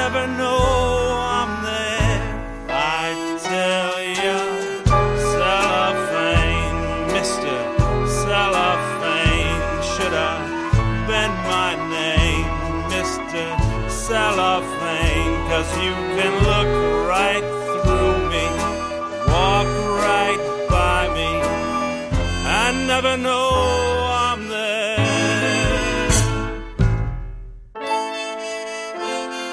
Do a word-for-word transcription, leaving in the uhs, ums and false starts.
never know I'm there. I tell you, cellophane, Mister Cellophane, should have been my name, Mister Cellophane, 'cause you can look right through me, walk right by me, and never know